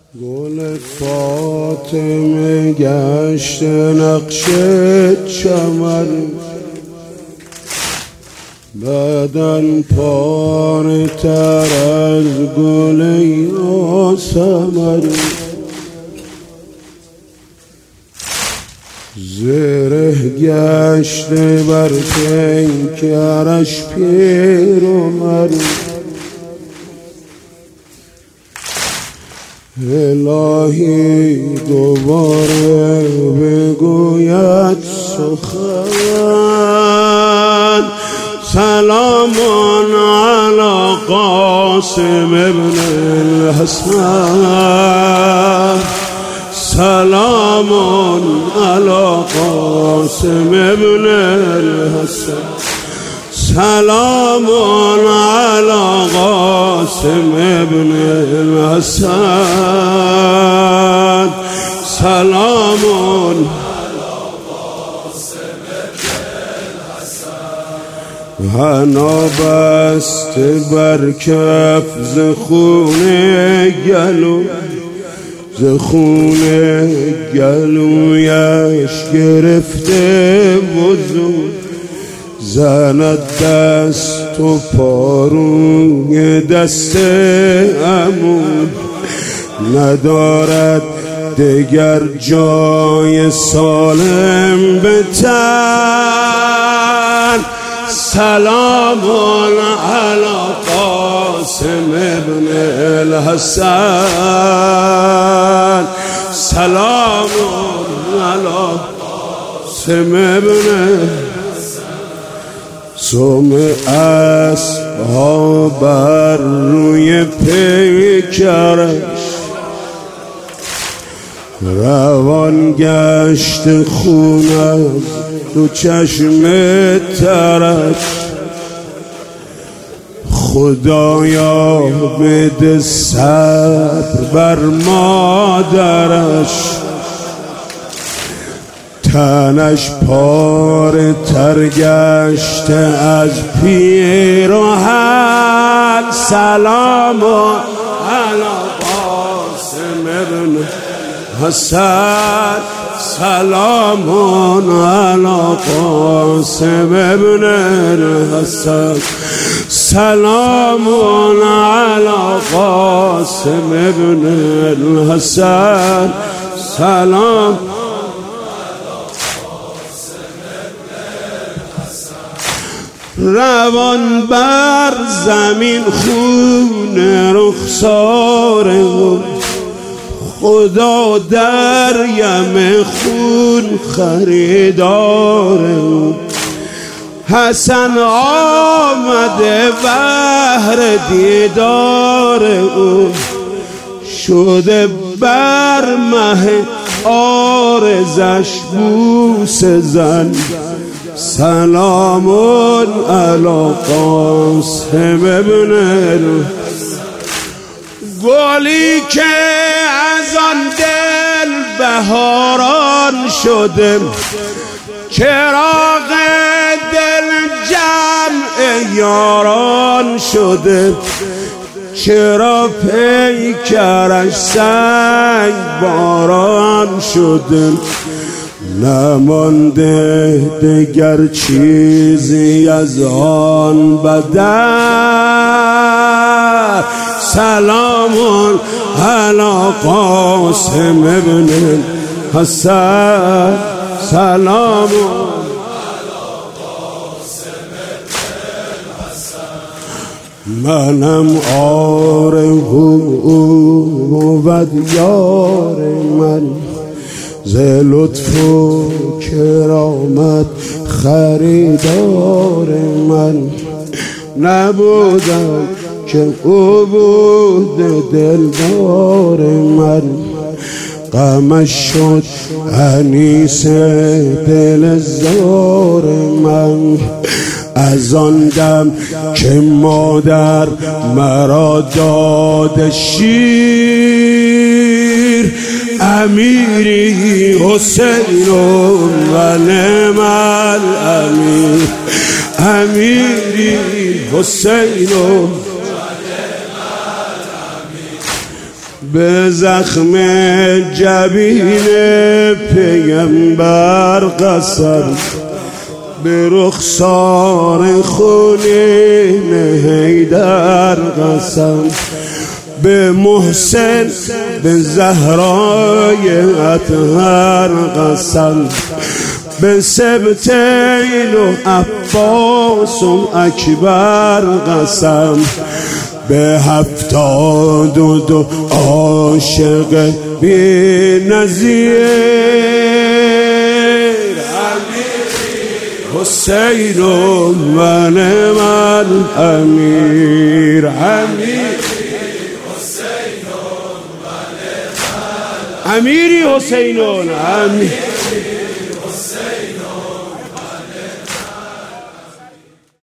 گل فاطمه گشت نقش چمن، بدن پاره تر از گل یاسمن. زره گشته بر پیکرش پیرمرد، الهی دوباره بگوید سخن. سلام علی قاسم ابن الحسن، سلام علی قاسم ابن الحسن، سلام علی قاسم ابن الحسن، سلام علی قاسم ابن الحسن. حنا بسته بر کف ز خون گلو، ز خون گلویش گرفته وضو، زند دست و پاروی دست عمو، ندارد دگر جای سالم به تن. سلام علی قاسم ابن الحسن، سلام علی قاسم ابن سم اسبها بر روی پیکرش، روان گشت خون از دو چشم ترش. خدایا بده صبر بر مادرش، تنش پاره تر گشته از پیراهن. سلام علی قاسم ابن حسن، سلام علی قاسم ابن الحسن، سلام علی قاسم ابن الحسن، سلام. روان بر زمین خون رخسار او، خدا در یم خون خریدار او. حسن آمده بهر دیدار او، شده بر مه عارضش بوسه زن. سلام علی قاسم ابن الحسن. گلی که از آن دل بهاران شده، چراغ دل جمع یاران شده. چرا پیکرش سنگ باران شده، نمانده دگر چیزی از آن بدن. سلام علی قاسم ابن الحسن، سلام علی قاسم ابن الحسن. منم عارف بود یار من، ز لطف و کرامت خریدار من. نبودم که او بود دلدار من، غمش شد انیس دل زار من. از آن دم که مادر مرا داد شیر، امیری حسین و نعم الامیر، امیری حسین و به زخم جبین پیغمبر قسم، به رخسار خونین حیدر قسم، به محسن به زهرای اطهر قسم، به سبتین و عباس و اکبر قسم، به 72 عاشق بی نظیر حسین و نعم الامیر. امیری حسین امیر